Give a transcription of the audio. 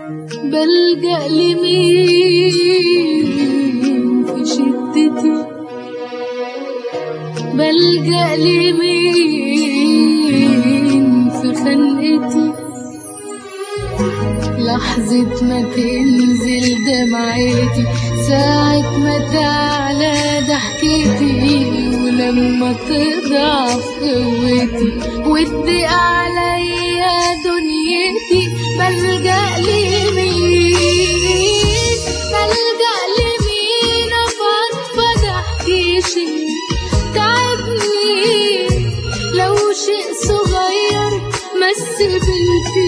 بلجأ لمين في شدتي؟ بلجأ لمين في خنقتي؟ لحظة ما تنزل دمعتي، ساعة ما تعلى ضحكتي، ولما تضعف قوتي وتضيق عليا دنيتي. بلجأ لمين؟ بلجأ لمين أفضفض أحكي شي تعبني؟ لو شيء صغير مس بنتي